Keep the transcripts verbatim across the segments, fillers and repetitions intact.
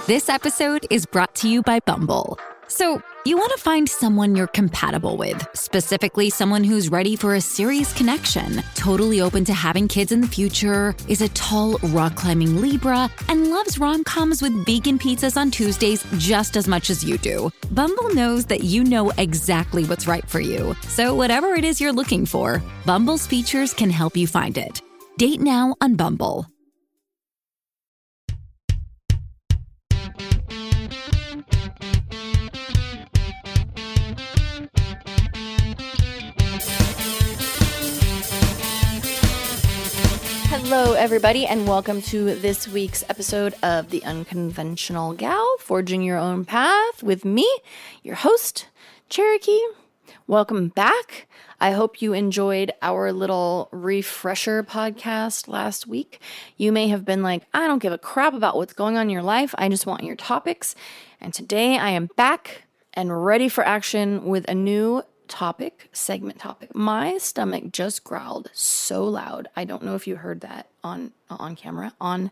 This episode is brought to you by Bumble. So, you want to find someone you're compatible with, specifically someone who's ready for a serious connection, totally open to having kids in the future, is a tall, rock-climbing Libra, and loves rom-coms with vegan pizzas on Tuesdays just as much as you do. Bumble knows that you know exactly what's right for you. So whatever it is you're looking for, Bumble's features can help you find it. Date now on Bumble. Hello, everybody, and welcome to this week's episode of The Unconventional Gal, Forging Your Own Path with me, your host, Cherokee. Welcome back. I hope you enjoyed our little refresher podcast last week. You may have been like, I don't give a crap about what's going on in your life. I just want your topics. And today I am back and ready for action with a new topic, segment topic. My stomach just growled so loud. I don't know if you heard that on on camera. On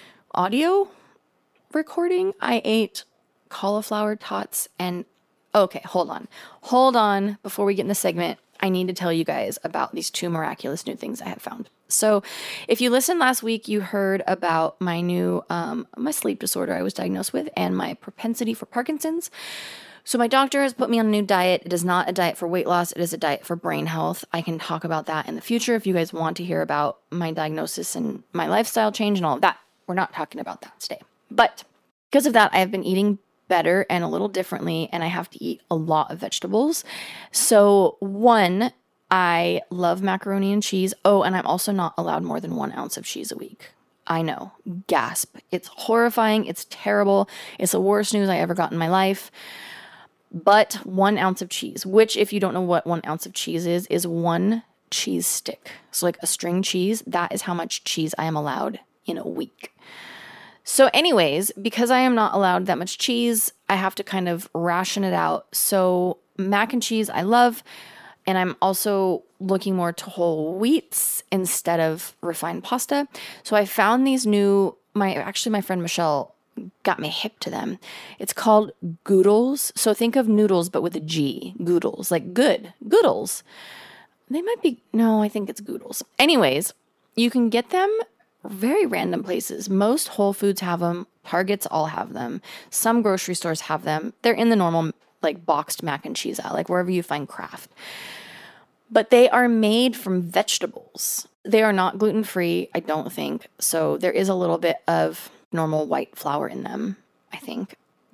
audio recording, I ate cauliflower tots and okay, hold on. Hold on. Before we get in the segment, I need to tell you guys about these two miraculous new things I have found. So if you listened last week, you heard about my new, um, my sleep disorder I was diagnosed with and my propensity for Parkinson's. So my doctor has put me on a new diet. It is not a diet for weight loss. It is a diet for brain health. I can talk about that in the future if you guys want to hear about my diagnosis and my lifestyle change and all of that. We're not talking about that today. But because of that, I have been eating better and a little differently, and I have to eat a lot of vegetables. So one, I love macaroni and cheese. Oh, and I'm also not allowed more than one ounce of cheese a week. I know. Gasp. It's horrifying. It's terrible. It's the worst news I ever got in my life. But one ounce of cheese, which if you don't know what one ounce of cheese is, is one cheese stick. So like a string cheese, that is how much cheese I am allowed in a week. So anyways, because I am not allowed that much cheese, I have to kind of ration it out. So mac and cheese I love, and I'm also looking more to whole wheats instead of refined pasta. So I found these new, my actually my friend Michelle got me hip to them. It's called Goodles. So think of noodles, but with a G. Goodles, like good. Goodles. They might be, no, I think it's Goodles. Anyways, you can get them very random places. Most Whole Foods have them. Targets all have them. Some grocery stores have them. They're in the normal, like, boxed mac and cheese aisle, like wherever you find Kraft. But they are made from vegetables. They are not gluten-free, I don't think. So there is a little bit of normal white flour in them, I think.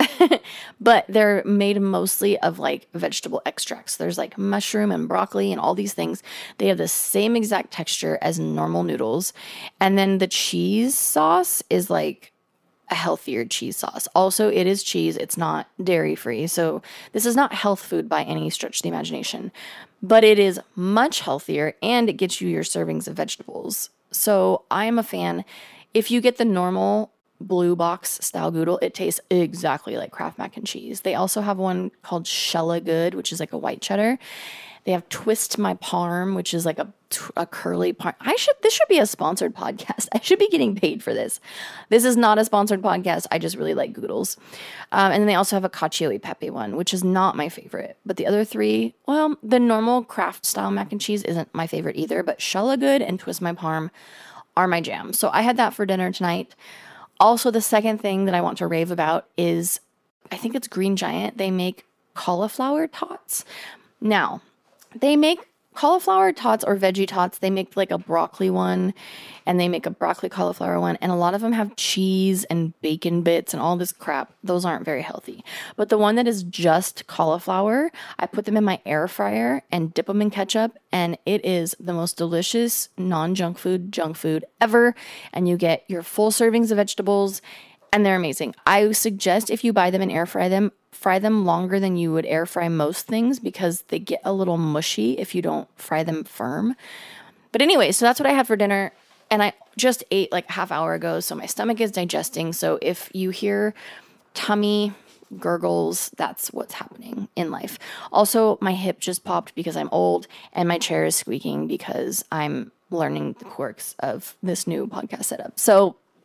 But they're made mostly of like vegetable extracts. There's like mushroom and broccoli and all these things. They have the same exact texture as normal noodles. And then the cheese sauce is like a healthier cheese sauce. Also, it is cheese. It's not dairy free. So this is not health food by any stretch of the imagination, but it is much healthier and it gets you your servings of vegetables. So I am a fan. If you get the normal blue box style Goodle, it tastes exactly like Kraft mac and cheese. They also have one called Shella Good, which is like a white cheddar. They have Twist My Parm, which is like a, a curly parm. I should, this should be a sponsored podcast. I should be getting paid for this. This is not a sponsored podcast. I just really like Goodles. Um, and then they also have a Cacio e Pepe one, which is not my favorite. But the other three, well, the normal Kraft style mac and cheese isn't my favorite either, but Shella Good and Twist My Parm are my jam. So I had that for dinner tonight. Also, the second thing that I want to rave about is, I think it's Green Giant. They make cauliflower tots. Now, they make cauliflower tots or veggie tots. They make like a broccoli one, and they make a broccoli cauliflower one, and a lot of them have cheese and bacon bits and all this crap. Those aren't very healthy. But the one that is just cauliflower, I put them in my air fryer and dip them in ketchup, and it is the most delicious non-junk food, junk food ever, and you get your full servings of vegetables, and they're amazing. I suggest if you buy them and air fry them, fry them longer than you would air fry most things because they get a little mushy if you don't fry them firm. But anyway, so that's what I had for dinner. And I just ate like a half hour ago, so my stomach is digesting. So if you hear tummy gurgles, that's what's happening in life. Also, my hip just popped because I'm old, and my chair is squeaking because I'm learning the quirks of this new podcast setup. So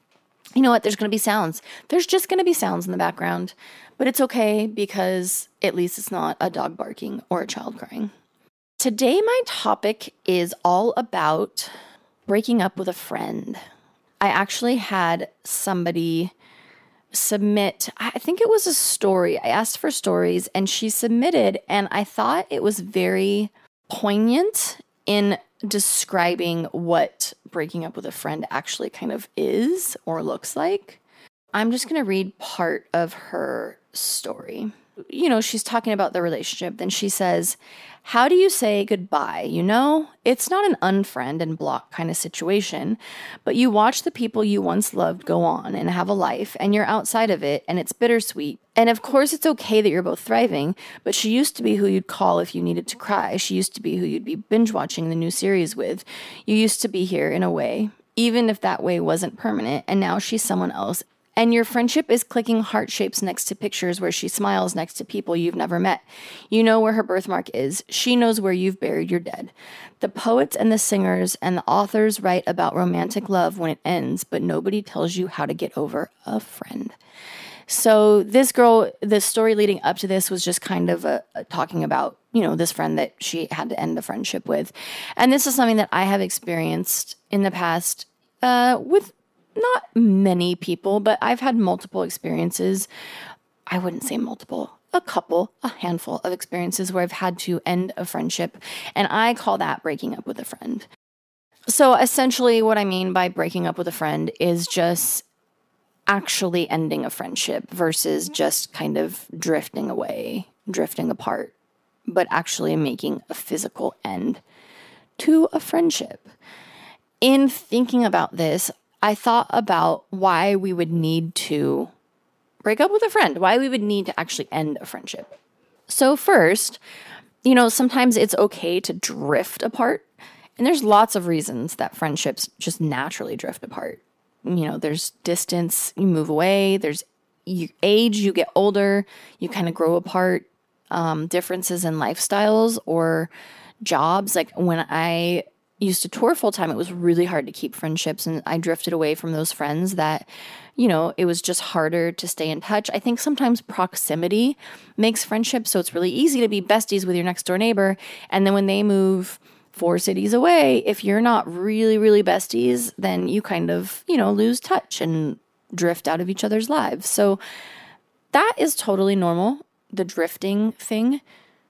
you know what? There's going to be sounds. There's just going to be sounds in the background, but it's okay because at least it's not a dog barking or a child crying. Today, my topic is all about breaking up with a friend. I actually had somebody submit, I think it was a story. I asked for stories and she submitted, and I thought it was very poignant in describing what breaking up with a friend actually kind of is or looks like. I'm just going to read part of her story. You know, she's talking about the relationship. Then she says, "How do you say goodbye? You know, it's not an unfriend and block kind of situation, but you watch the people you once loved go on and have a life, and you're outside of it, and it's bittersweet. And of course, it's okay that you're both thriving, but she used to be who you'd call if you needed to cry. She used to be who you'd be binge watching the new series with. You used to be here in a way, even if that way wasn't permanent, and now she's someone else. And your friendship is clicking heart shapes next to pictures where she smiles next to people you've never met. You know where her birthmark is. She knows where you've buried your dead. The poets and the singers and the authors write about romantic love when it ends, but nobody tells you how to get over a friend." So this girl, the story leading up to this was just kind of a, a talking about, you know, this friend that she had to end a friendship with. And this is something that I have experienced in the past uh, with not many people, but I've had multiple experiences. I wouldn't say multiple, a couple, a handful of experiences where I've had to end a friendship. And I call that breaking up with a friend. So essentially what I mean by breaking up with a friend is just actually ending a friendship versus just kind of drifting away, drifting apart, but actually making a physical end to a friendship. In thinking about this, I thought about why we would need to break up with a friend, why we would need to actually end a friendship. So first, you know, sometimes it's okay to drift apart. And there's lots of reasons that friendships just naturally drift apart. You know, there's distance, you move away, there's you age, you get older, you kind of grow apart, um, differences in lifestyles or jobs. Like when I used to tour full time, it was really hard to keep friendships, and I drifted away from those friends that, you know, it was just harder to stay in touch. I think sometimes proximity makes friendships, so it's really easy to be besties with your next door neighbor, and then when they move four cities away, if you're not really, really besties, then you kind of, you know, lose touch and drift out of each other's lives. So that is totally normal, the drifting thing.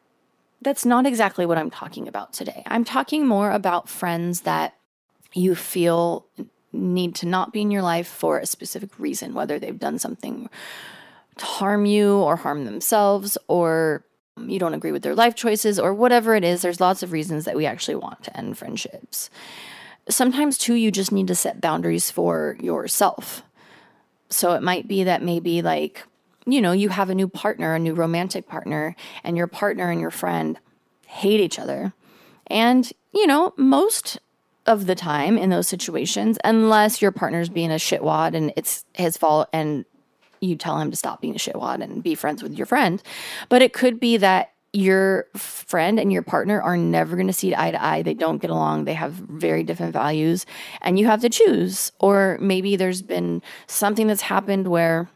That's not exactly what I'm talking about today. I'm talking more about friends that you feel need to not be in your life for a specific reason, whether they've done something to harm you or harm themselves, or you don't agree with their life choices, or whatever it is. There's lots of reasons that we actually want to end friendships. Sometimes, too, you just need to set boundaries for yourself. So it might be that maybe like, you know, you have a new partner, a new romantic partner, and your partner and your friend hate each other. And, you know, most of the time in those situations, unless your partner's being a shitwad and it's his fault and you tell him to stop being a shitwad and be friends with your friend. But it could be that your friend and your partner are never going to see eye to eye. They don't get along. They have very different values, and you have to choose. Or maybe there's been something that's happened where,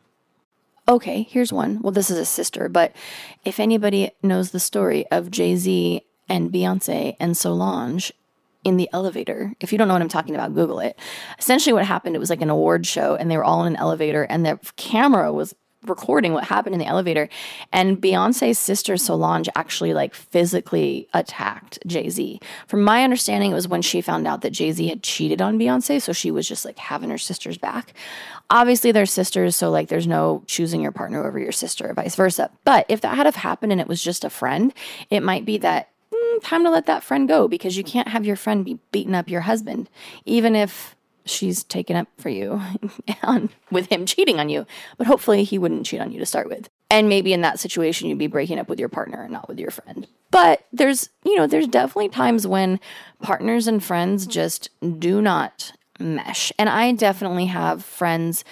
okay, here's one. Well, this is a sister, but if anybody knows the story of Jay-Z and Beyonce and Solange in the elevator, if you don't know what I'm talking about, Google it. Essentially what happened, it was like an award show, and they were all in an elevator, and the camera was recording what happened in the elevator. And Beyonce's sister Solange actually like physically attacked Jay-Z. From my understanding, it was when she found out that Jay-Z had cheated on Beyonce, so she was just like having her sister's back. Obviously, they're sisters, so like there's no choosing your partner over your sister or vice versa. But if that had have happened and it was just a friend, it might be that mm, time to let that friend go, because you can't have your friend be beating up your husband, even if she's taken up for you on, with him cheating on you. But hopefully he wouldn't cheat on you to start with. And maybe in that situation, you'd be breaking up with your partner and not with your friend. But there's, you know, there's definitely times when partners and friends just do not mesh. And I definitely have friends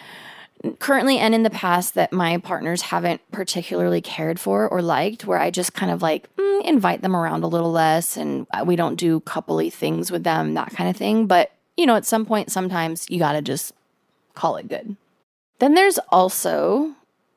currently and in the past that my partners haven't particularly cared for or liked, where I just kind of like mm, invite them around a little less, and we don't do coupley things with them, that kind of thing. But you know, at some point, sometimes you got to just call it good. Then there's also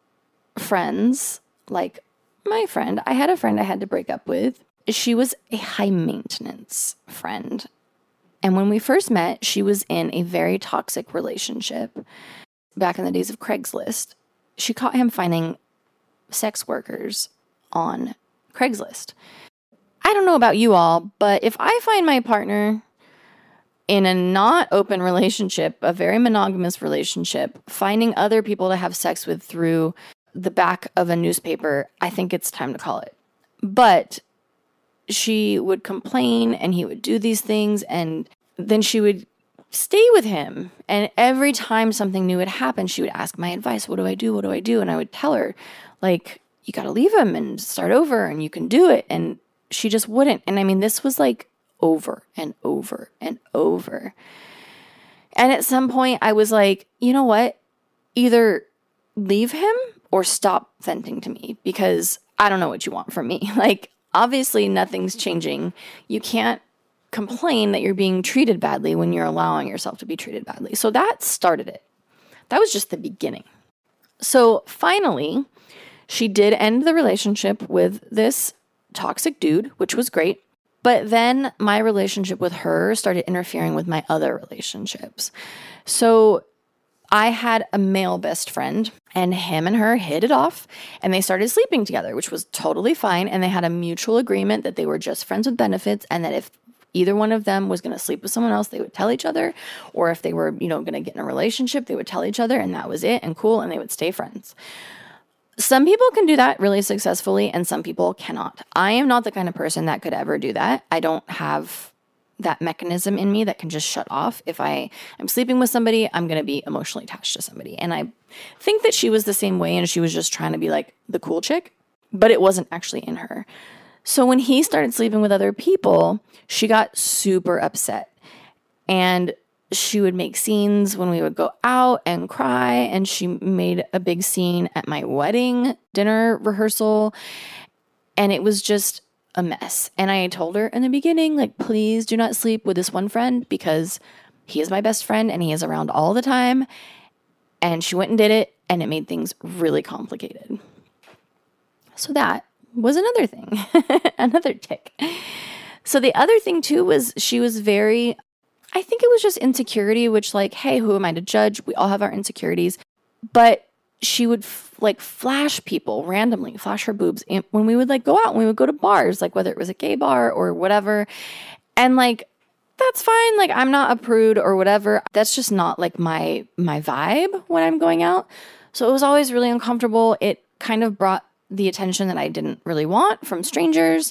friends, like my friend. I had a friend I had to break up with. She was a high maintenance friend. And when we first met, she was in a very toxic relationship. Back in the days of Craigslist, she caught him finding sex workers on Craigslist. I don't know about you all, but if I find my partner in a not open relationship, a very monogamous relationship, finding other people to have sex with through the back of a newspaper, I think it's time to call it. But she would complain and he would do these things, and then she would stay with him. And every time something new would happen, she would ask my advice. What do I do? What do I do? And I would tell her, like, you got to leave him and start over and you can do it. And she just wouldn't. And I mean, this was like over and over and over. And at some point I was like, you know what? Either leave him or stop venting to me, because I don't know what you want from me. Like, obviously nothing's changing. You can't complain that you're being treated badly when you're allowing yourself to be treated badly. So that started it. That was just the beginning. So finally, she did end the relationship with this toxic dude, which was great. But then my relationship with her started interfering with my other relationships. So I had a male best friend, and him and her hit it off, and they started sleeping together, which was totally fine. And they had a mutual agreement that they were just friends with benefits, and that if either one of them was going to sleep with someone else, they would tell each other. Or if they were, you know, going to get in a relationship, they would tell each other, and that was it, and cool, and they would stay friends. Some people can do that really successfully, and some people cannot. I am not the kind of person that could ever do that. I don't have that mechanism in me that can just shut off. If I am sleeping with somebody, I'm going to be emotionally attached to somebody. And I think that she was the same way, and she was just trying to be like the cool chick, but it wasn't actually in her. So when he started sleeping with other people, she got super upset. And she would make scenes when we would go out and cry. And she made a big scene at my wedding dinner rehearsal. And it was just a mess. And I told her in the beginning, like, please do not sleep with this one friend, because he is my best friend and he is around all the time. And she went and did it, and it made things really complicated. So that was another thing, another tick. So the other thing too was she was very, I think it was just insecurity, which, like, hey, who am I to judge? We all have our insecurities. But she would f- like flash people randomly, flash her boobs and when we would like go out and we would go to bars, like whether it was a gay bar or whatever. And like, that's fine. Like, I'm not a prude or whatever. That's just not like my, my vibe when I'm going out. So it was always really uncomfortable. It kind of brought the attention that I didn't really want from strangers.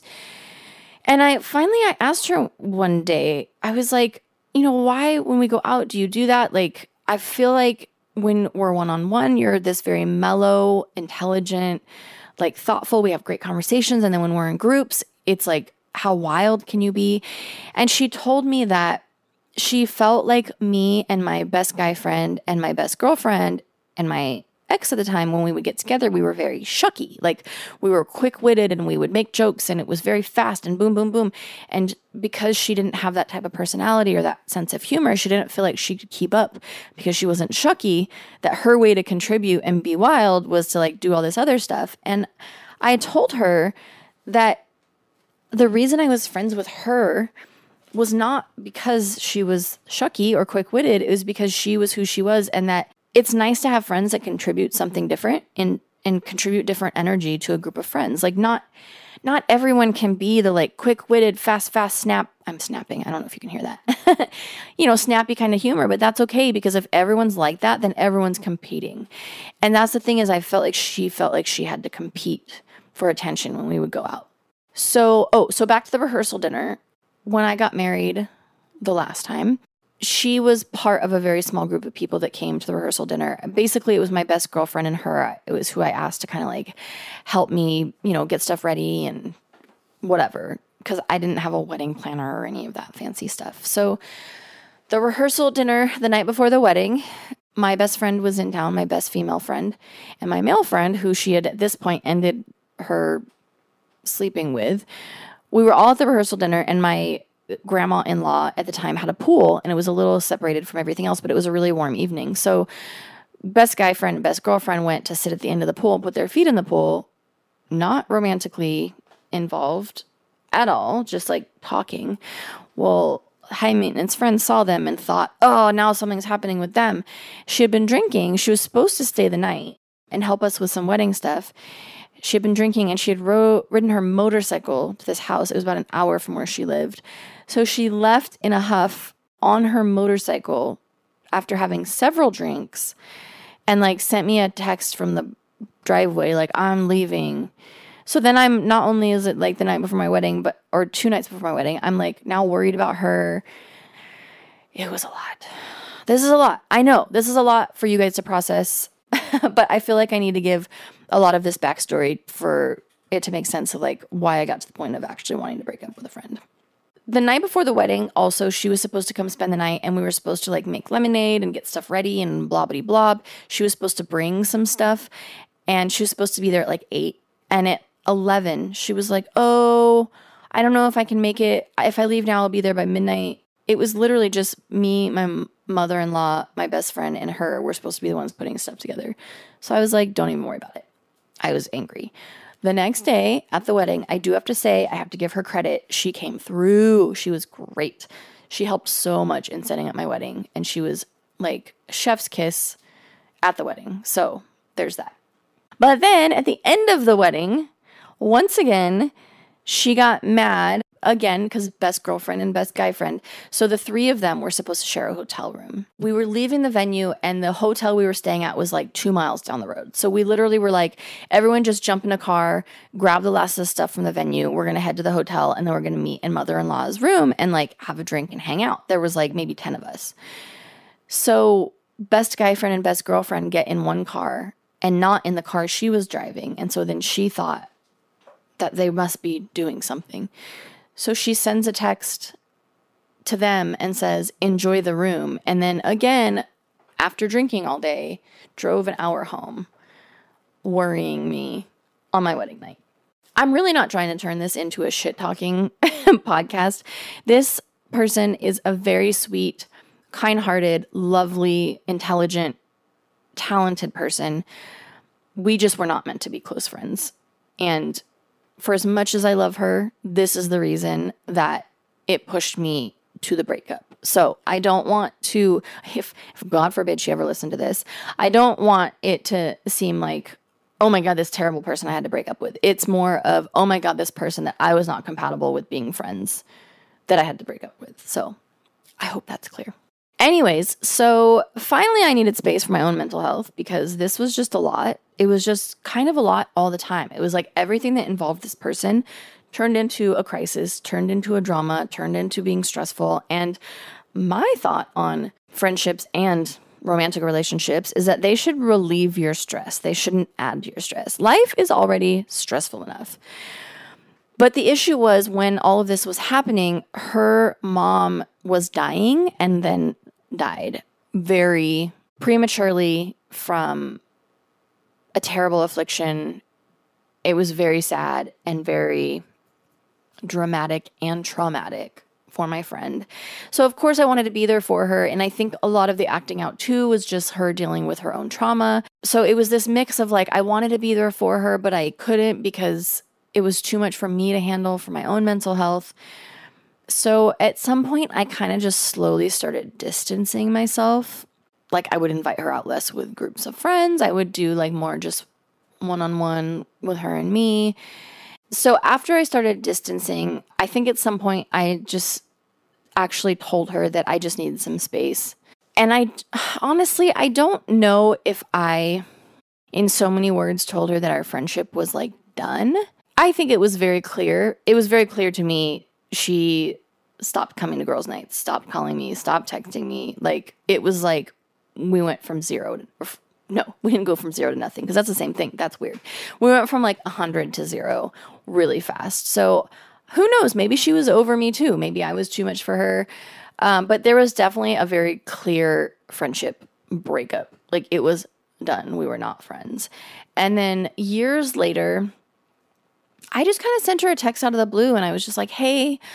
And I finally, I asked her one day, I was like, you know, why when we go out, do you do that? Like, I feel like when we're one-on-one, you're this very mellow, intelligent, like thoughtful. We have great conversations. And then when we're in groups, it's like, how wild can you be? And she told me that she felt like me and my best guy friend and my best girlfriend and my ex at the time, when we would get together, we were very shucky. Like, we were quick-witted and we would make jokes and it was very fast and boom, boom, boom. And because she didn't have that type of personality or that sense of humor, she didn't feel like she could keep up because she wasn't shucky, that her way to contribute and be wild was to like do all this other stuff. And I told her that the reason I was friends with her was not because she was shucky or quick-witted. It was because she was who she was, and that it's nice to have friends that contribute something different and and contribute different energy to a group of friends. Like, not not everyone can be the like quick-witted, fast, fast snap. I'm snapping. I don't know if you can hear that. you know, snappy kind of humor, but that's okay, because if everyone's like that, then everyone's competing. And that's the thing, is I felt like she felt like she had to compete for attention when we would go out. So, oh, so back to the rehearsal dinner. When I got married the last time, she was part of a very small group of people that came to the rehearsal dinner. Basically, it was my best girlfriend and her. It was who I asked to kind of like help me, you know, get stuff ready and whatever, because I didn't have a wedding planner or any of that fancy stuff. So the rehearsal dinner the night before the wedding, my best friend was in town, my best female friend, and my male friend, who she had at this point ended her sleeping with. We were all at the rehearsal dinner, and my grandma-in-law at the time had a pool, and it was a little separated from everything else, but it was a really warm evening. So best guy friend and best girlfriend went to sit at the end of the pool and put their feet in the pool, not romantically involved at all, just like talking. Well, high maintenance friend saw them and thought, oh, now something's happening with them. She had been drinking. She was supposed to stay the night and help us with some wedding stuff. She had been drinking, and she had ro- ridden her motorcycle to this house. It was about an hour from where she lived. So she left in a huff on her motorcycle after having several drinks, and like sent me a text from the driveway like, I'm leaving. So then I'm, not only is it like the night before my wedding, but or two nights before my wedding, I'm like now worried about her. It was a lot. This is a lot. I know this is a lot for you guys to process, but I feel like I need to give a lot of this backstory for it to make sense of like why I got to the point of actually wanting to break up with a friend. The night before the wedding, also, she was supposed to come spend the night, and we were supposed to like make lemonade and get stuff ready and blah, blah, blah. She was supposed to bring some stuff, and she was supposed to be there at like eight. And at eleven, she was like, oh, I don't know if I can make it. If I leave now, I'll be there by midnight. It was literally just me, my mother-in-law, my best friend, and her were supposed to be the ones putting stuff together. So I was like, don't even worry about it. I was angry. The next day at the wedding, I do have to say, I have to give her credit. She came through. She was great. She helped so much in setting up my wedding, and she was like chef's kiss at the wedding. So there's that. But then at the end of the wedding, once again, she got mad again because best girlfriend and best guy friend. So the three of them were supposed to share a hotel room. We were leaving the venue, and the hotel we were staying at was like two miles down the road. So we literally were like, everyone just jump in a car, grab the last of the stuff from the venue. We're going to head to the hotel, and then we're going to meet in mother-in-law's room and like have a drink and hang out. There was like maybe ten of us. So best guy friend and best girlfriend get in one car and not in the car she was driving. And so then she thought that they must be doing something. So she sends a text to them and says, enjoy the room. And then again, after drinking all day, drove an hour home, worrying me on my wedding night. I'm really not trying to turn this into a shit-talking podcast. This person is a very sweet, kind-hearted, lovely, intelligent, talented person. We just were not meant to be close friends. And for as much as I love her, this is the reason that it pushed me to the breakup. So I don't want to, if, if God forbid she ever listened to this, I don't want it to seem like, oh my God, this terrible person I had to break up with. It's more of, oh my God, this person that I was not compatible with being friends that I had to break up with. So I hope that's clear. Anyways, so finally I needed space for my own mental health because this was just a lot. It was just kind of a lot all the time. It was like everything that involved this person turned into a crisis, turned into a drama, turned into being stressful. And my thought on friendships and romantic relationships is that they should relieve your stress. They shouldn't add to your stress. Life is already stressful enough. But the issue was when all of this was happening, her mom was dying and then died very prematurely from a terrible affliction. It was very sad and very dramatic and traumatic for my friend. So of course I wanted to be there for her. And I think a lot of the acting out too was just her dealing with her own trauma. So it was this mix of like, I wanted to be there for her, but I couldn't because it was too much for me to handle for my own mental health. So at some point I kind of just slowly started distancing myself. Like I would invite her out less with groups of friends. I would do like more just one-on-one with her and me. So after I started distancing, I think at some point I just actually told her that I just needed some space. And I honestly, I don't know if I, in so many words, told her that our friendship was like done. I think it was very clear. It was very clear to me. She stopped coming to girls' nights, stopped calling me, stopped texting me. Like it was like we went from zero to, or, no, we didn't go from zero to nothing because that's the same thing. That's weird. We went from like a hundred to zero really fast. So who knows? Maybe she was over me too. Maybe I was too much for her. Um, but there was definitely a very clear friendship breakup. Like it was done. We were not friends. And then years later, I just kind of sent her a text out of the blue and I was just like, hey,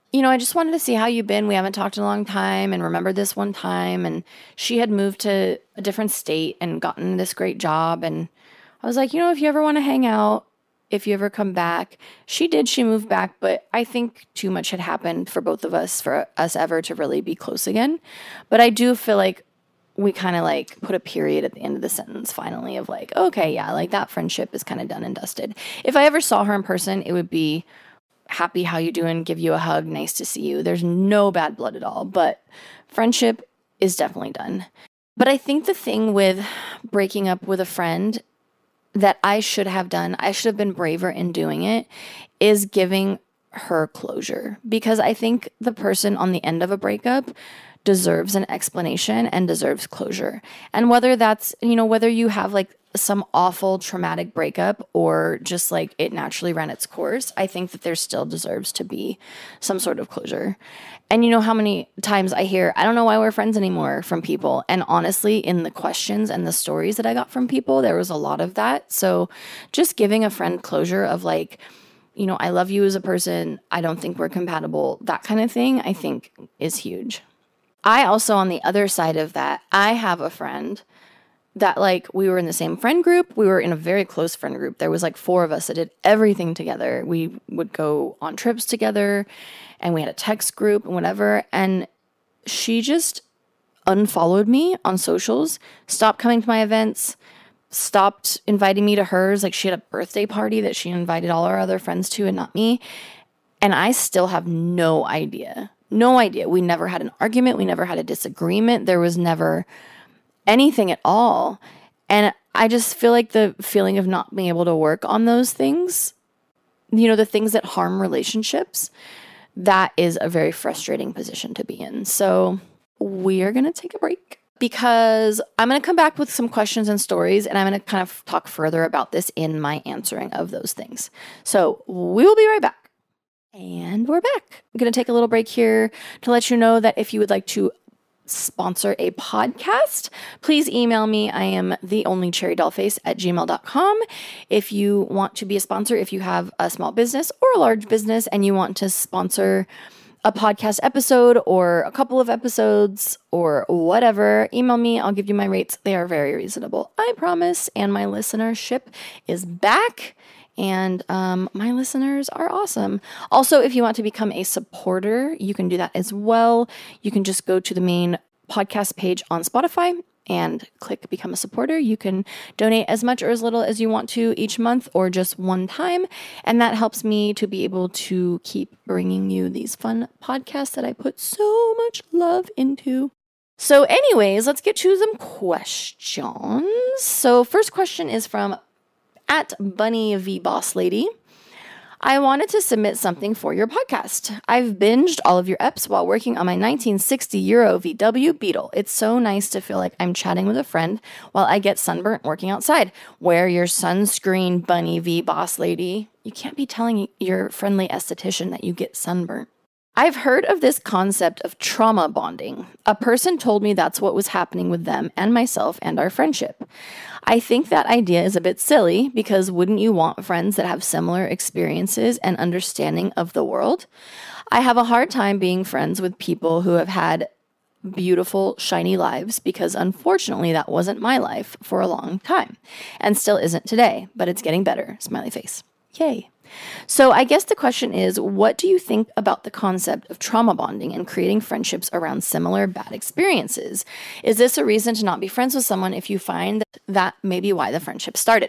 you know, I just wanted to see how you've been. We haven't talked in a long time, and remember this one time. And she had moved to a different state and gotten this great job. And I was like, you know, if you ever want to hang out, if you ever come back. She did, she moved back, but I think too much had happened for both of us, for us ever to really be close again. But I do feel like we kind of like put a period at the end of the sentence finally of like, okay, yeah, like that friendship is kind of done and dusted. If I ever saw her in person, it would be happy, how you doing, give you a hug, nice to see you. There's no bad blood at all, but friendship is definitely done. But I think the thing with breaking up with a friend that I should have done, I should have been braver in doing it, is giving her closure. Because I think the person on the end of a breakup deserves an explanation and deserves closure. And whether that's, you know, whether you have like some awful traumatic breakup or just like it naturally ran its course, I think that there still deserves to be some sort of closure. And you know how many times I hear, I don't know why we're friends anymore from people. And honestly, in the questions and the stories that I got from people, there was a lot of that. So just giving a friend closure of like, you know, I love you as a person, I don't think we're compatible, that kind of thing, I think is huge. I also, on the other side of that, I have a friend that like we were in the same friend group. We were in a very close friend group. There was like four of us that did everything together. We would go on trips together and we had a text group and whatever. And she just unfollowed me on socials, stopped coming to my events, stopped inviting me to hers. Like she had a birthday party that she invited all our other friends to and not me. And I still have no idea. No idea. We never had an argument. We never had a disagreement. There was never anything at all. And I just feel like the feeling of not being able to work on those things, you know, the things that harm relationships, that is a very frustrating position to be in. So we are going to take a break because I'm going to come back with some questions and stories, and I'm going to kind of talk further about this in my answering of those things. So we will be right back. And we're back. I'm going to take a little break here to let you know that if you would like to sponsor a podcast, please email me. I am the only cherry dollface at gmail dot com. If you want to be a sponsor, if you have a small business or a large business and you want to sponsor a podcast episode or a couple of episodes or whatever, email me. I'll give you my rates. They are very reasonable, I promise. And my listenership is back. And um, my listeners are awesome. Also, if you want to become a supporter, you can do that as well. You can just go to the main podcast page on Spotify and click Become a Supporter. You can donate as much or as little as you want to each month or just one time. And that helps me to be able to keep bringing you these fun podcasts that I put so much love into. So anyways, let's get to some questions. So first question is from at Bunny V Boss Lady. I wanted to submit something for your podcast. I've binged all of your eps while working on my nineteen sixty Euro V W Beetle. It's so nice to feel like I'm chatting with a friend while I get sunburnt working outside. Wear your sunscreen, Bunny V Boss Lady. You can't be telling your friendly esthetician that you get sunburnt. I've heard of this concept of trauma bonding. A person told me that's what was happening with them and myself and our friendship. I think that idea is a bit silly because wouldn't you want friends that have similar experiences and understanding of the world? I have a hard time being friends with people who have had beautiful, shiny lives because unfortunately that wasn't my life for a long time and still isn't today, but it's getting better. Smiley face. Yay. So I guess the question is, what do you think about the concept of trauma bonding and creating friendships around similar bad experiences? Is this a reason to not be friends with someone if you find that that may be why the friendship started?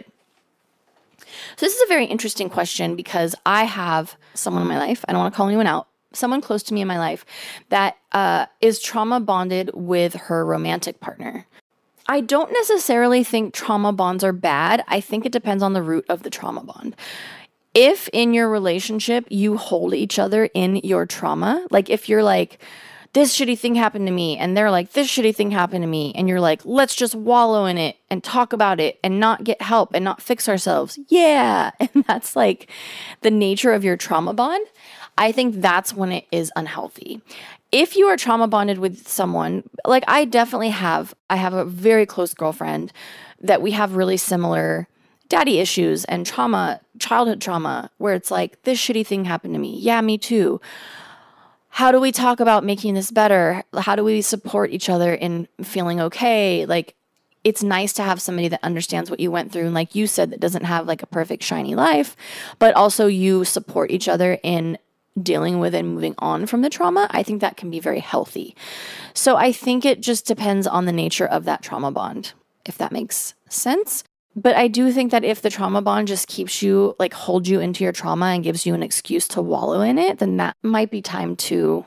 So this is a very interesting question because I have someone in my life, I don't want to call anyone out, someone close to me in my life that uh, is trauma bonded with her romantic partner. I don't necessarily think trauma bonds are bad. I think it depends on the root of the trauma bond. If in your relationship you hold each other in your trauma, like if you're like, this shitty thing happened to me, and they're like, this shitty thing happened to me, and you're like, let's just wallow in it and talk about it and not get help and not fix ourselves. Yeah. And that's like the nature of your trauma bond. I think that's when it is unhealthy. If you are trauma bonded with someone, like I definitely have, I have a very close girlfriend that we have really similar daddy issues and trauma, childhood trauma, where it's like, this shitty thing happened to me. Yeah, me too. how do we talk about making this better? How do we support each other in feeling okay? Like, it's nice to have somebody that understands what you went through. And like you said, that doesn't have like a perfect, shiny life, but also you support each other in dealing with and moving on from the trauma. I think that can be very healthy. So I think it just depends on the nature of that trauma bond, if that makes sense. But I do think that if the trauma bond just keeps you, like, holds you into your trauma and gives you an excuse to wallow in it, then that might be time to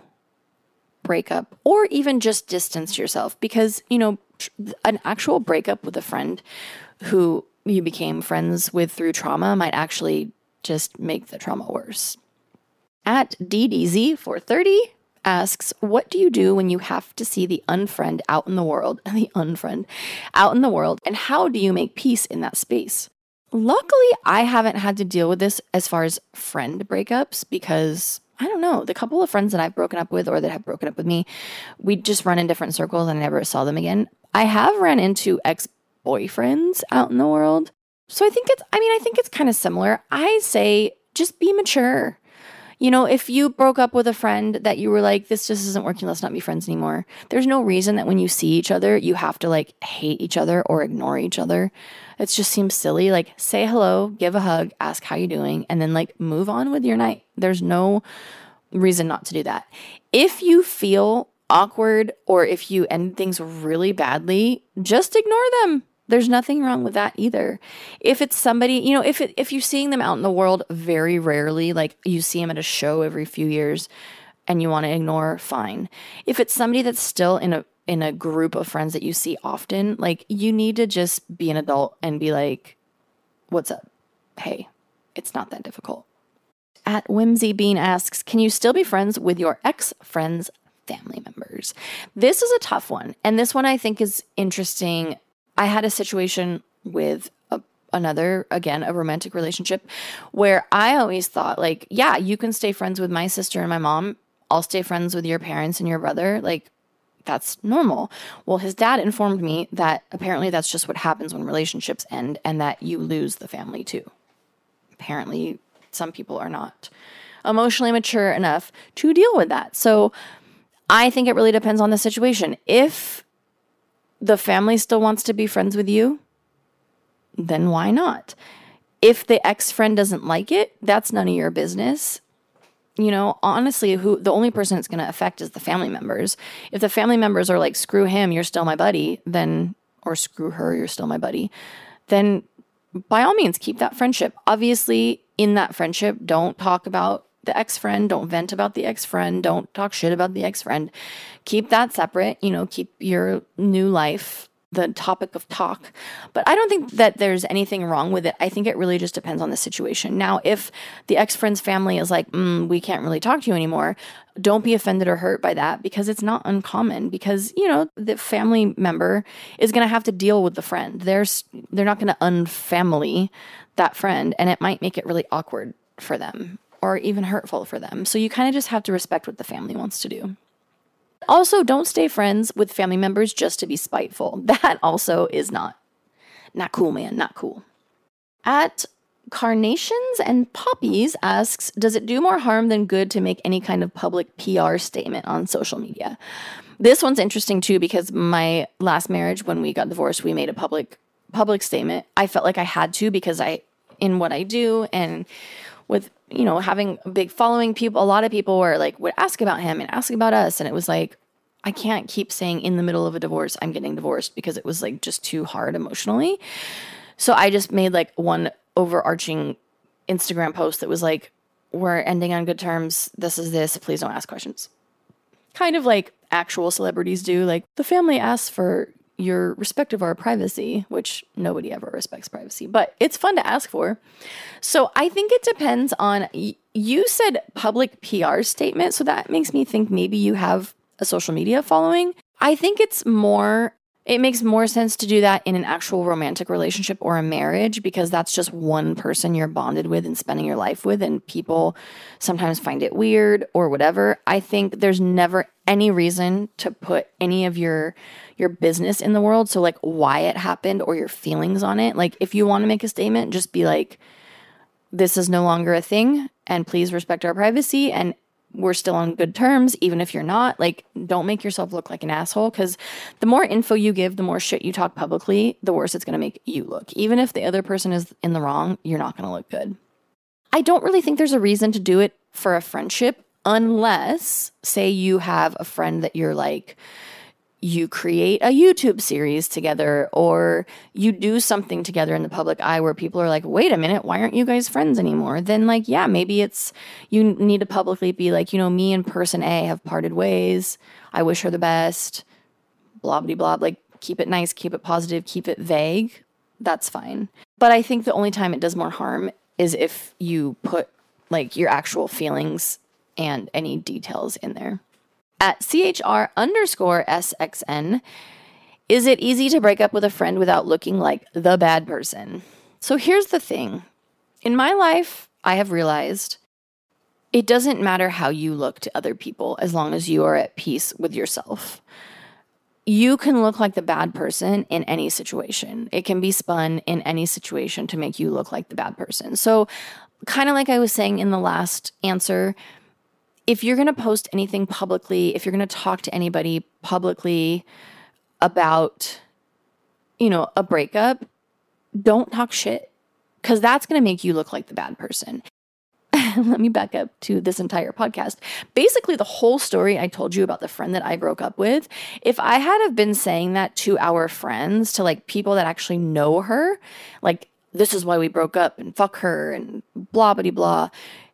break up or even just distance yourself. Because, you know, an actual breakup with a friend who you became friends with through trauma might actually just make the trauma worse. At D D Z four thirty asks, what do you do when you have to see the unfriend out in the world, the unfriend out in the world, and how do you make peace in that space? Luckily, I haven't had to deal with this as far as friend breakups because, I don't know, the couple of friends that I've broken up with or that have broken up with me, we just run in different circles and I never saw them again. I have ran into ex-boyfriends out in the world. So I think it's, I mean, I think it's kind of similar. I say just be mature. You know, if you broke up with a friend that you were like, this just isn't working, let's not be friends anymore. There's no reason that when you see each other, you have to like hate each other or ignore each other. It just seems silly. Like, say hello, give a hug, ask how you're doing, and then like move on with your night. There's no reason not to do that. If you feel awkward or if you end things really badly, just ignore them. There's nothing wrong with that either. If it's somebody, you know, if it, if you're seeing them out in the world very rarely, like you see them at a show every few years and you want to ignore, fine. If it's somebody that's still in a in a group of friends that you see often, like you need to just be an adult and be like, what's up? Hey, it's not that difficult. At Whimsy Bean asks, can you still be friends with your ex-friends' family members? This is a tough one. And this one I think is interesting. I had a situation with a, another, again, a romantic relationship where I always thought like, yeah, you can stay friends with my sister and my mom. I'll stay friends with your parents and your brother. Like, that's normal. Well, his dad informed me that apparently that's just what happens when relationships end and that you lose the family too. Apparently, some people are not emotionally mature enough to deal with that. So I think it really depends on the situation. If the family still wants to be friends with you, then why not? If the ex-friend doesn't like it, that's none of your business. You know, honestly, who the only person it's going to affect is the family members. If the family members are like, screw him, you're still my buddy, then, or screw her, you're still my buddy, then by all means, keep that friendship. Obviously, in that friendship, don't talk about the ex-friend, don't vent about the ex-friend, don't talk shit about the ex-friend. Keep that separate, you know, keep your new life the topic of talk. But I don't think that there's anything wrong with it. I think it really just depends on the situation. Now, if the ex-friend's family is like, mm, we can't really talk to you anymore, don't be offended or hurt by that because it's not uncommon because, you know, the family member is going to have to deal with the friend. There's, they're not going to unfamily that friend, and it might make it really awkward for them or even hurtful for them. So you kind of just have to respect what the family wants to do. Also, don't stay friends with family members just to be spiteful. That also is not, not cool, man. Not cool. At Carnations and Poppies asks, does it do more harm than good to make any kind of public P R statement on social media? This one's interesting too because my last marriage, when we got divorced, we made a public public statement. I felt like I had to because I, in what I do and with, you know, having a big following, people, a lot of people were like, would ask about him and ask about us. And it was like, I can't keep saying in the middle of a divorce, I'm getting divorced because it was like just too hard emotionally. So I just made like one overarching Instagram post that was like, we're ending on good terms. This is this. Please don't ask questions. Kind of like actual celebrities do. Like the family asks for your respect of our privacy, which nobody ever respects privacy, but it's fun to ask for. So I think it depends on, you said public P R statement. So that makes me think maybe you have a social media following. I think it's more, it makes more sense to do that in an actual romantic relationship or a marriage because that's just one person you're bonded with and spending your life with, and people sometimes find it weird or whatever. I think there's never any reason to put any of your your business in the world. So like why it happened or your feelings on it. Like if you want to make a statement, just be like, this is no longer a thing and please respect our privacy. And we're still on good terms, even if you're not. Like, don't make yourself look like an asshole, because the more info you give, the more shit you talk publicly, the worse it's going to make you look. Even if the other person is in the wrong, you're not going to look good. I don't really think there's a reason to do it for a friendship, unless, say, you have a friend that you're like, you create a YouTube series together, or you do something together in the public eye where people are like, wait a minute, why aren't you guys friends anymore? Then like, yeah, maybe it's, you need to publicly be like, you know, me and person A have parted ways. I wish her the best, blah, blah, blah. Like, keep it nice, keep it positive, keep it vague. That's fine. But I think the only time it does more harm is if you put like your actual feelings and any details in there. At C H R underscore S X N, is it easy to break up with a friend without looking like the bad person? So here's the thing. In my life, I have realized it doesn't matter how you look to other people as long as you are at peace with yourself. You can look like the bad person in any situation. It can be spun in any situation to make you look like the bad person. So kind of like I was saying in the last answer, if you're going to post anything publicly, if you're going to talk to anybody publicly about, you know, a breakup, don't talk shit, because that's going to make you look like the bad person. Let me back up to this entire podcast. Basically, the whole story I told you about the friend that I broke up with, if I had have been saying that to our friends, to like people that actually know her, like, this is why we broke up and fuck her and blah, blah, blah,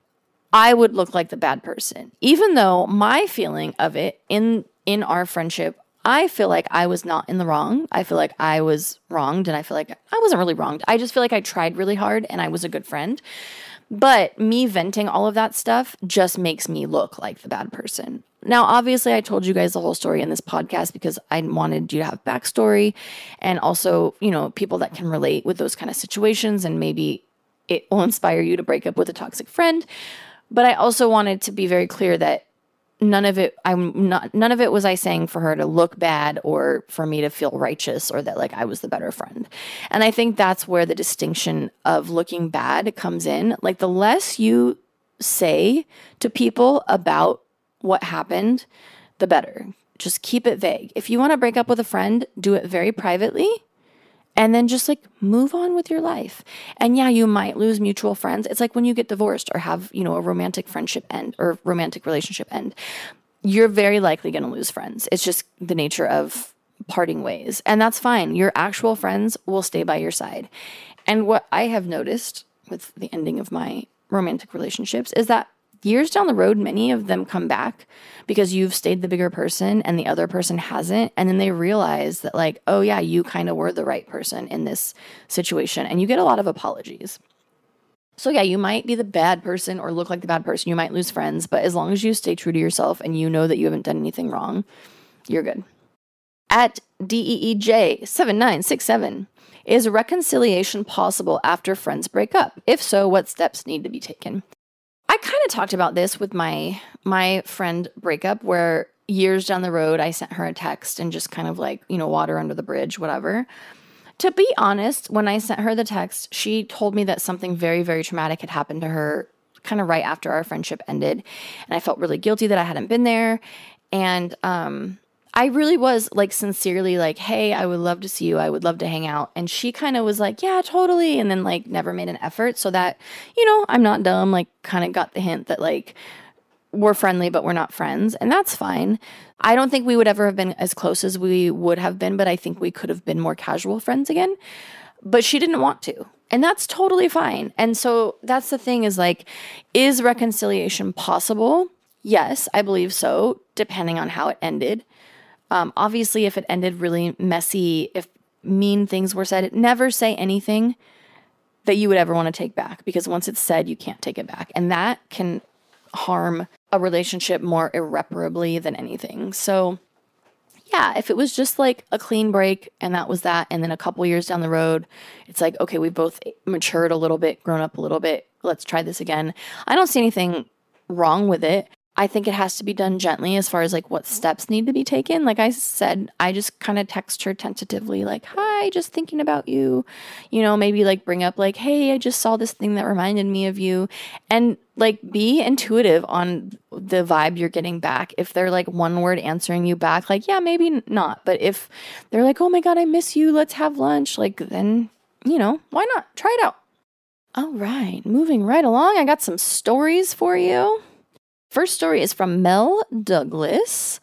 I would look like the bad person. Even though my feeling of it in in our friendship, I feel like I was not in the wrong. I feel like I was wronged, and I feel like I wasn't really wronged. I just feel like I tried really hard and I was a good friend. But me venting all of that stuff just makes me look like the bad person. Now, obviously, I told you guys the whole story in this podcast because I wanted you to have backstory, and also, you know, people that can relate with those kind of situations, and maybe it will inspire you to break up with a toxic friend. But I also wanted to be very clear that none of it, I'm not, none of it was I saying for her to look bad or for me to feel righteous or that like I was the better friend. And I think that's where the distinction of looking bad comes in. Like, the less you say to people about what happened, the better. Just keep it vague. If you want to break up with a friend, do it very privately. And then just like move on with your life. And yeah, you might lose mutual friends. It's like when you get divorced or have, you know, a romantic friendship end or romantic relationship end, you're very likely going to lose friends. It's just the nature of parting ways. And that's fine. Your actual friends will stay by your side. And what I have noticed with the ending of my romantic relationships is that years down the road, many of them come back because you've stayed the bigger person and the other person hasn't. And then they realize that like, oh yeah, you kind of were the right person in this situation. And you get a lot of apologies. So yeah, you might be the bad person or look like the bad person. You might lose friends, but as long as you stay true to yourself and you know that you haven't done anything wrong, you're good. At D E E J seven nine six seven, is reconciliation possible after friends break up? If so, what steps need to be taken? I kind of talked about this with my my friend breakup, where years down the road, I sent her a text and just kind of like, you know, water under the bridge, whatever. To be honest, when I sent her the text, she told me that something very, very traumatic had happened to her kind of right after our friendship ended. And I felt really guilty that I hadn't been there. And um, I really was like sincerely like, hey, I would love to see you. I would love to hang out. And she kind of was like, yeah, totally. And then like never made an effort. So that, you know, I'm not dumb, like kind of got the hint that like we're friendly, but we're not friends. And that's fine. I don't think we would ever have been as close as we would have been, but I think we could have been more casual friends again. But she didn't want to. And that's totally fine. And so that's the thing is like, is reconciliation possible? Yes, I believe so, depending on how it ended. Um, obviously, if it ended really messy, if mean things were said, never say anything that you would ever want to take back, because once it's said, you can't take it back. And that can harm a relationship more irreparably than anything. So yeah, if it was just like a clean break and that was that, and then a couple years down the road, it's like, okay, we both matured a little bit, grown up a little bit, let's try this again. I don't see anything wrong with it. I think it has to be done gently as far as like what steps need to be taken. Like I said, I just kind of text her tentatively like, hi, just thinking about you, you know, maybe like bring up like, hey, I just saw this thing that reminded me of you. And Like, be intuitive on the vibe you're getting back. If they're like one word answering you back, like, yeah, maybe not. But if they're like, oh my God, I miss you, let's have lunch, like, then, you know, why not? Try it out. All right, moving right along. I got some stories for you. First story is from Mel Douglas.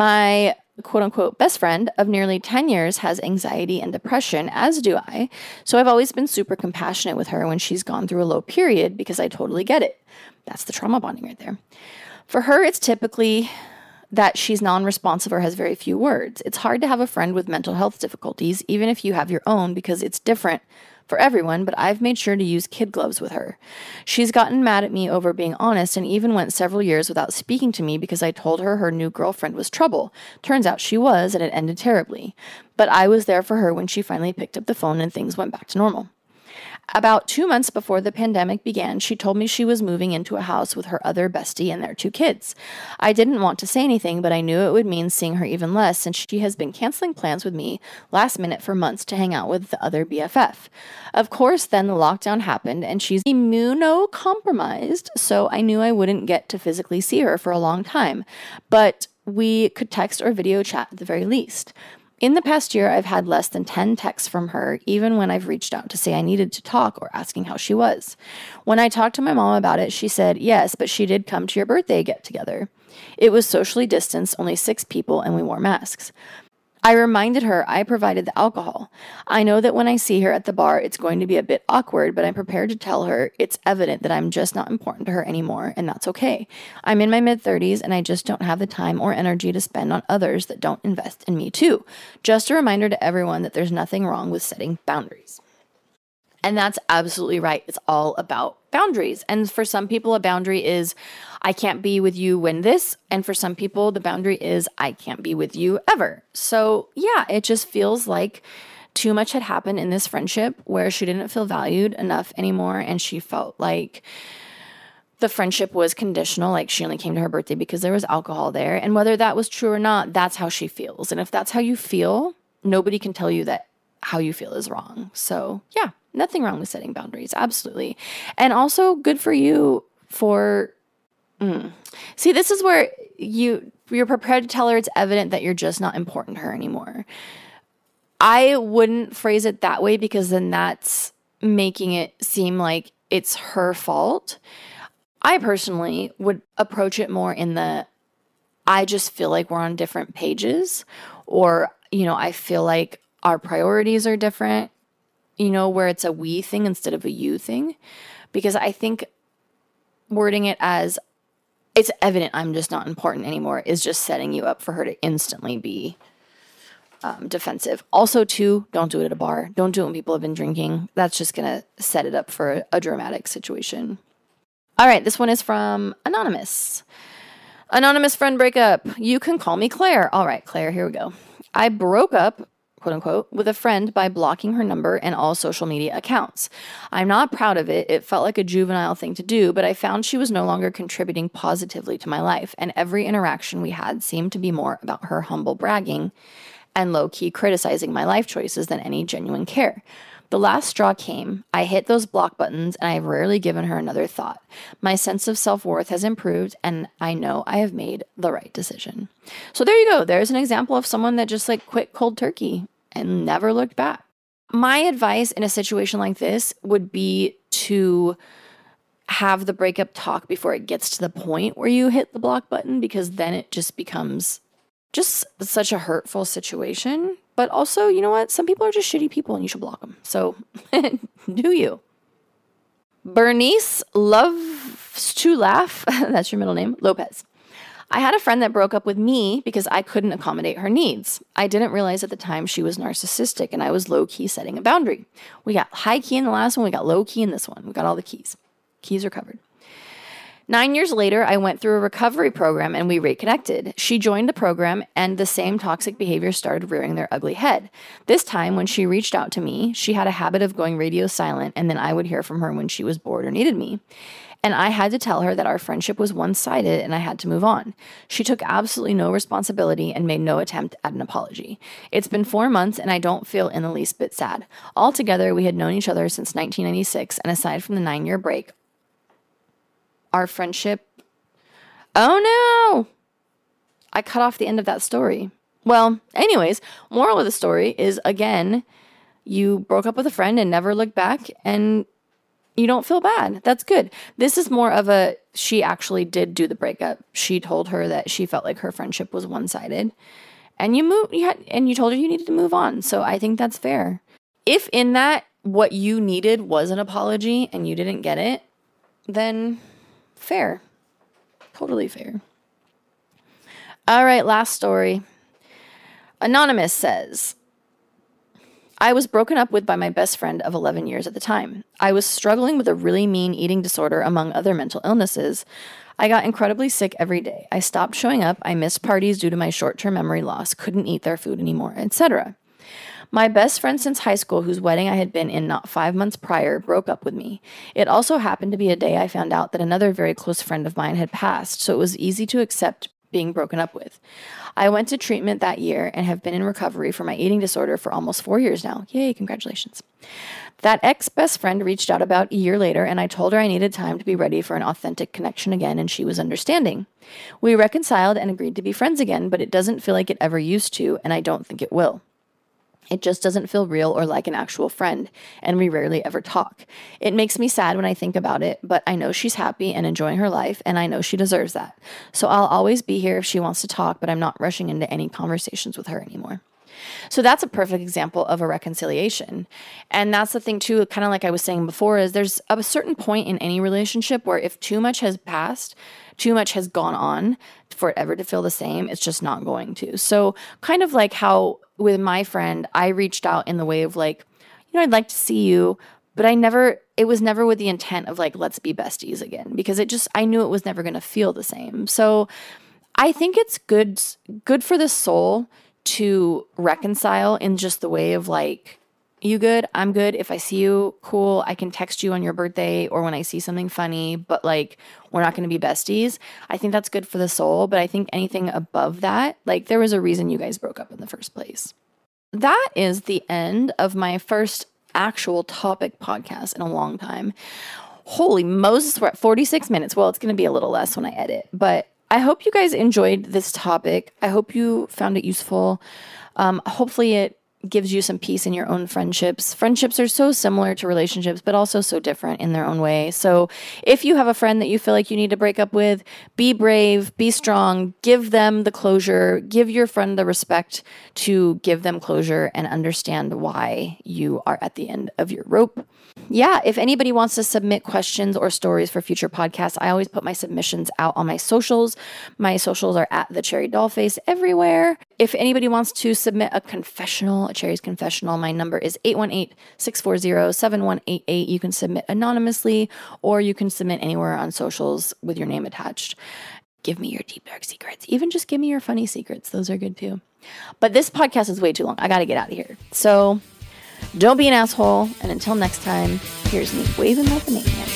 My quote unquote best friend of nearly ten years has anxiety and depression, as do I. So I've always been super compassionate with her when she's gone through a low period because I totally get it. That's the trauma bonding right there. For her, it's typically that she's non-responsive or has very few words. It's hard to have a friend with mental health difficulties, even if you have your own, because it's different for everyone, but I've made sure to use kid gloves with her. She's gotten mad at me over being honest and even went several years without speaking to me because I told her her new girlfriend was trouble. Turns out she was, and it ended terribly. But I was there for her when she finally picked up the phone and things went back to normal. About two months before the pandemic began, she told me she was moving into a house with her other bestie and their two kids. I didn't want to say anything, but I knew it would mean seeing her even less since she has been canceling plans with me last minute for months to hang out with the other B F F. Of course, then the lockdown happened and she's immunocompromised, so I knew I wouldn't get to physically see her for a long time, but we could text or video chat at the very least. In the past year, I've had less than ten texts from her, even when I've reached out to say I needed to talk or asking how she was. When I talked to my mom about it, she said, yes, but she did come to your birthday get-together. It was socially distanced, only six people, and we wore masks. I reminded her I provided the alcohol. I know that when I see her at the bar, it's going to be a bit awkward, but I'm prepared to tell her it's evident that I'm just not important to her anymore, and that's okay. I'm in my mid-thirties, and I just don't have the time or energy to spend on others that don't invest in me too. Just a reminder to everyone that there's nothing wrong with setting boundaries. And that's absolutely right. It's all about boundaries. And for some people, a boundary is, I can't be with you when this. And for some people, the boundary is, I can't be with you ever. So yeah, it just feels like too much had happened in this friendship where she didn't feel valued enough anymore. And she felt like the friendship was conditional, like she only came to her birthday because there was alcohol there. And whether that was true or not, that's how she feels. And if that's how you feel, nobody can tell you that how you feel is wrong. So yeah. Nothing wrong with setting boundaries. Absolutely. And also good for you for, mm. see, this is where you, you're prepared to tell her it's evident that you're just not important to her anymore. I wouldn't phrase it that way because then that's making it seem like it's her fault. I personally would approach it more in the, I just feel like we're on different pages, or, you know, I feel like our priorities are different. You know, where it's a we thing instead of a you thing. Because I think wording it as, it's evident I'm just not important anymore, is just setting you up for her to instantly be um, defensive. Also, too, don't do it at a bar. Don't do it when people have been drinking. That's just going to set it up for a, a dramatic situation. All right, this one is from Anonymous. Anonymous friend breakup. You can call me Claire. All right, Claire, here we go. I broke up, quote unquote, with a friend by blocking her number and all social media accounts. I'm not proud of it. It felt like a juvenile thing to do, but I found she was no longer contributing positively to my life, and every interaction we had seemed to be more about her humble bragging and low-key criticizing my life choices than any genuine care. The last straw came. I hit those block buttons, and I've rarely given her another thought. My sense of self-worth has improved, and I know I have made the right decision. So there you go. There's an example of someone that just like quit cold turkey and never looked back. My advice in a situation like this would be to have the breakup talk before it gets to the point where you hit the block button, because then it just becomes just such a hurtful situation. But also, you know what? Some people are just shitty people and you should block them. So do you. Bernice loves to laugh. That's your middle name. Lopez. I had a friend that broke up with me because I couldn't accommodate her needs. I didn't realize at the time she was narcissistic, and I was low-key setting a boundary. We got high-key in the last one. We got low-key in this one. We got all the keys. Keys are covered. Nine years later, I went through a recovery program and we reconnected. She joined the program and the same toxic behavior started rearing their ugly head. This time, when she reached out to me, she had a habit of going radio silent, and then I would hear from her when she was bored or needed me. And I had to tell her that our friendship was one-sided and I had to move on. She took absolutely no responsibility and made no attempt at an apology. It's been four months and I don't feel in the least bit sad. Altogether, we had known each other since nineteen ninety-six, and aside from the nine-year break, our friendship. Oh no! I cut off the end of that story. Well, anyways, moral of the story is, again, you broke up with a friend and never looked back, and you don't feel bad. That's good. This is more of a, she actually did do the breakup. She told her that she felt like her friendship was one-sided, and you moved, you had, and you told her you needed to move on. So I think that's fair. If in that what you needed was an apology and you didn't get it, then fair. Totally fair. All right, last story. Anonymous says, I was broken up with by my best friend of eleven years at the time. I was struggling with a really mean eating disorder among other mental illnesses. I got incredibly sick every day. I stopped showing up. I missed parties due to my short-term memory loss, couldn't eat their food anymore, et cetera. My best friend since high school, whose wedding I had been in not five months prior, broke up with me. It also happened to be a day I found out that another very close friend of mine had passed, so it was easy to accept being broken up with. I went to treatment that year and have been in recovery for my eating disorder for almost four years now. Yay, congratulations. That ex-best friend reached out about a year later, and I told her I needed time to be ready for an authentic connection again, and she was understanding. We reconciled and agreed to be friends again, but it doesn't feel like it ever used to, and I don't think it will. It just doesn't feel real or like an actual friend, and we rarely ever talk. It makes me sad when I think about it, but I know she's happy and enjoying her life, and I know she deserves that. So I'll always be here if she wants to talk, but I'm not rushing into any conversations with her anymore. So that's a perfect example of a reconciliation. And that's the thing too, kind of like I was saying before, is there's a certain point in any relationship where if too much has passed, too much has gone on for it ever to feel the same, it's just not going to. So kind of like how with my friend, I reached out in the way of like, you know, I'd like to see you, but I never, it was never with the intent of like, let's be besties again, because it just, I knew it was never going to feel the same. So I think it's good, good for the soul to reconcile in just the way of like, you good? I'm good. If I see you, cool. I can text you on your birthday or when I see something funny, but like, we're not going to be besties. I think that's good for the soul. But I think anything above that, like there was a reason you guys broke up in the first place. That is the end of my first actual topic podcast in a long time. Holy Moses, we're at forty-six minutes. Well, it's going to be a little less when I edit, but I hope you guys enjoyed this topic. I hope you found it useful. Um, hopefully it gives you some peace in your own friendships. Friendships are so similar to relationships, but also so different in their own way. So if you have a friend that you feel like you need to break up with, be brave, be strong, give them the closure, give your friend the respect to give them closure and understand why you are at the end of your rope. Yeah, if anybody wants to submit questions or stories for future podcasts, I always put my submissions out on my socials. My socials are at the Cherry Dollface everywhere. If anybody wants to submit a confessional, a Cherry's confessional, my number is eight one eight, six four zero, seven one eight eight. You can submit anonymously or you can submit anywhere on socials with your name attached. Give me your deep, dark secrets. Even just give me your funny secrets. Those are good too. But this podcast is way too long. I got to get out of here. So don't be an asshole. And until next time, here's me waving like a maniac.